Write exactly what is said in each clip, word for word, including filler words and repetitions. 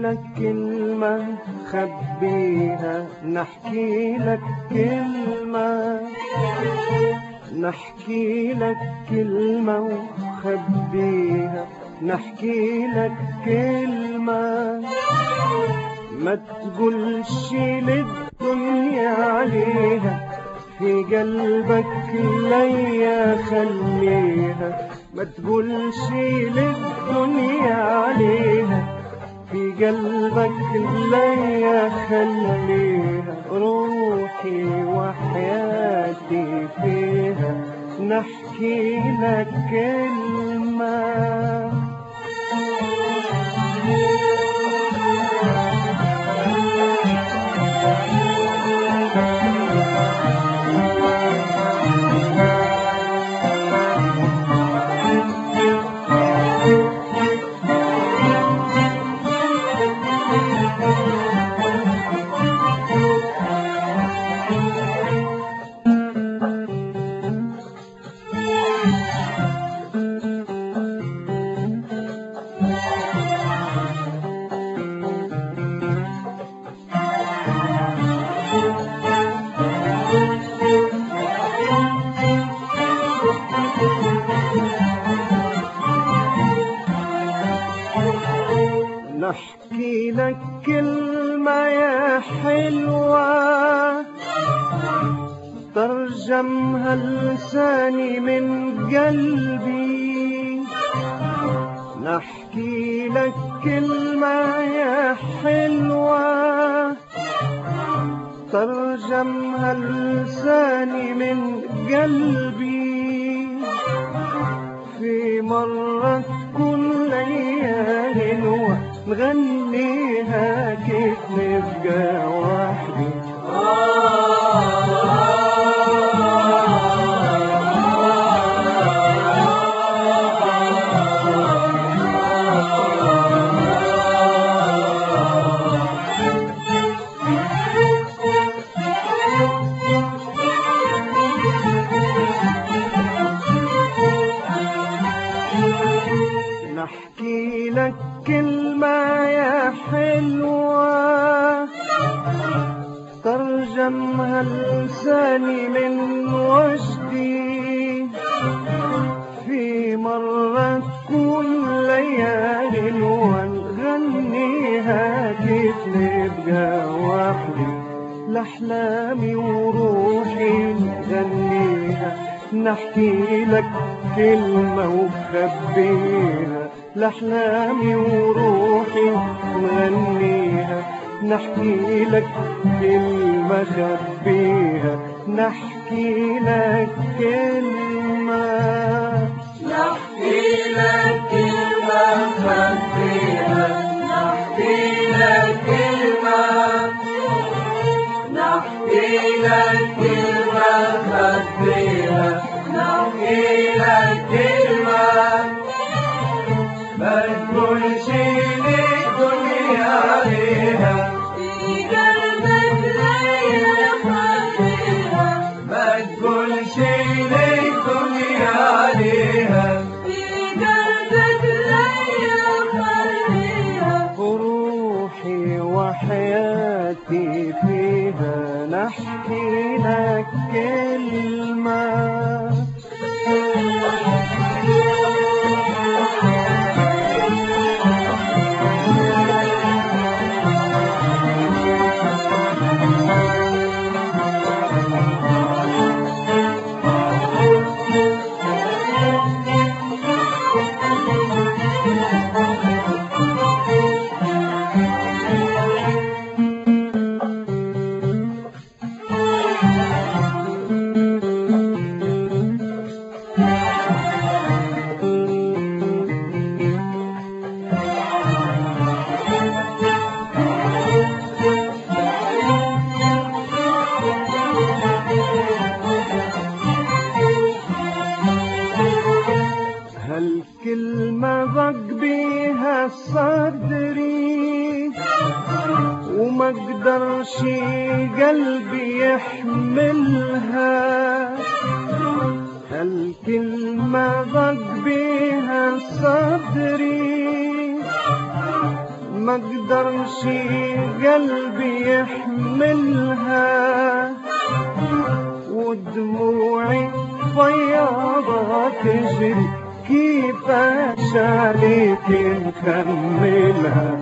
لك كلمة خبيها، نحكي لك كلمة، نحكي لك كلمة وخبيها، نحكي لك كلمة، ما تقولش للدنيا عليها، في قلبك ليا خليها، ما تقولش للدنيا عليها، في قلبك ليا خليها، روحي وحياتي فيها، نحكي لك كلمة. نحكي لك كلمة يا حلوة، ترجمها لساني من قلبي، نحكي لك كلمة يا حلوة، ترجمها لساني من قلبي، في مرة تكون ليا غنوة نغنيها كيف نبقى وحدي. نحكي لك كلمة يا حلوة، ترجمها لساني من وجدي، في مرة تكون ليا غنوة نغنيها كيف نبقى وحدي، لأحلامي وروحي نغنيها، نحكي لك كلمة وخبيها، لأحلامي وروحي نغنيها، نحكي لك كلمة خبيها، نحكي لك كلمة، نحكي لك كلمة خبيها، نحكي لك كلمة، نحكي لك كلمة خبيها، نحكي لك كلمة، ما تقولش للدنيا عليها، في قلبك ليا خليها، ما تقولش للدنيا عليها، في قلبك ليا خليها، روحي وحياتي فيها، نحكي لك كلمة. هالكلمة ضاق بيها صدري، وما قدرش قلبي يحملها، هالكلمة ضاق بيها صدري، ما قدرش قلبي يحملها، ودموعي فياضة تجري، كيف عليك نكملها؟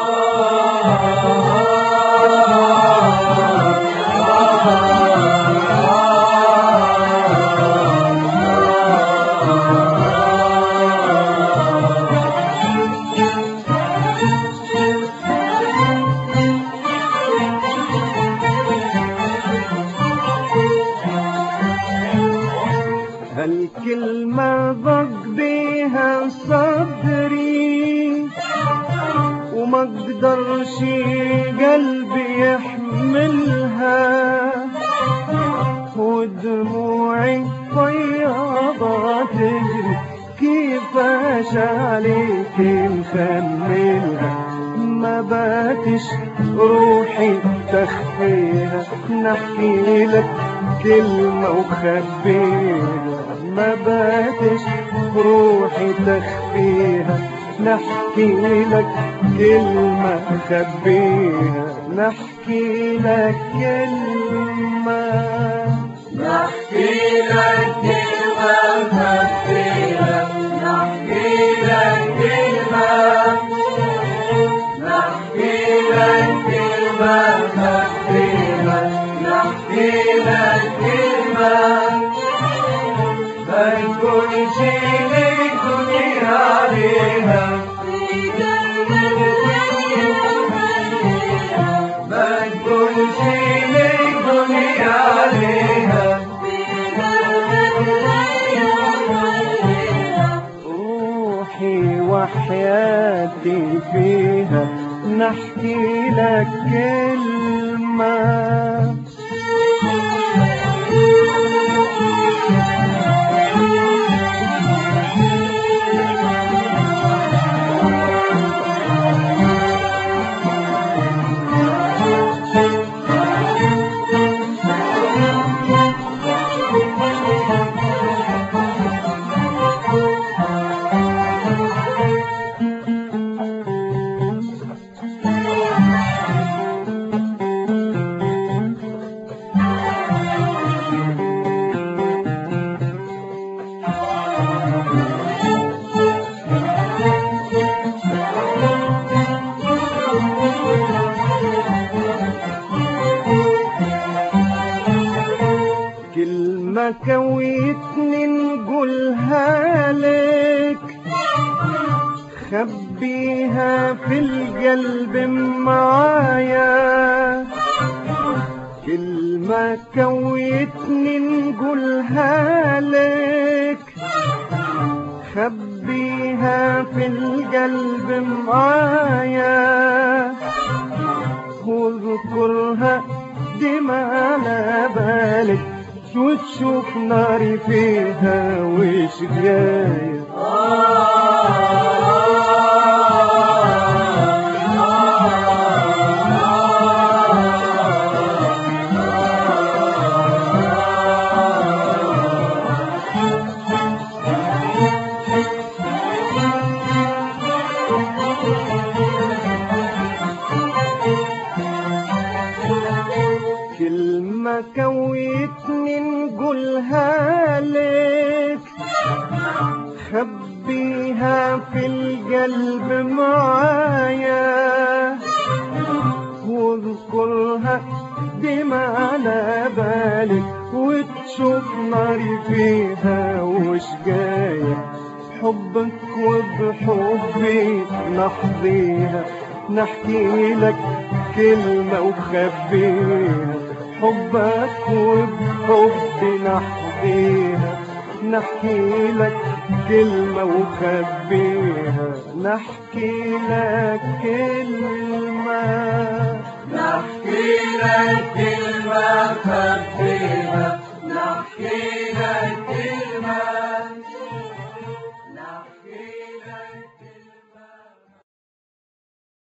هالكلمة ضاق بيها صدري، وما قدرش قلبي يحملها، ودموعي فياضة تجري، كيفاش عليك نخملها؟ ما باتش روحي تخفيها، نحكي لك كلمة وخبيها، ما باتش روحي تخفيها، نحكي لك كلمة خبيها، نحكي لك كلمة، نحكي لك كلمة خبيها، نحكي لك كلمة، نحكي لك كلمة خبيها، نحكي لك كلمة، ما نكونش للدنيا عليها، ما نكونش للدنيا عليها، روحي وحياتي فيها، نحكي لك كلمة. كلمة كويتني نقولها لك، خبيها في القلب معايا، كلمة كويتني نقولها لك، خبيها في القلب معايا، واذكرها ديما على بالك، وتشوف ناري فيها وش جاية. كلمة كويتني نقولها لك، خبيها في القلب معايا، واذكرها ديما على بالك، وتشوف ناري فيها وش جاية. حبك وبحبي نحظيها، نحكي لك كلمة وخبيها، حبك وبحبي نحظيها، نحكي لك كلمة وخبيها، نحكي لك كلمة، نحكي لك كلمة خبيها، نحكي لك